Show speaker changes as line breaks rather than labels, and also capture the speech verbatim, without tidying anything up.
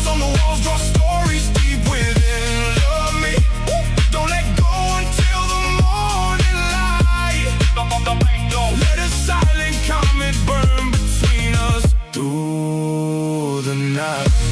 Stars on the walls draw stories deep within. Love me, don't let go until the morning light. Let a silent comment burn between us through the night.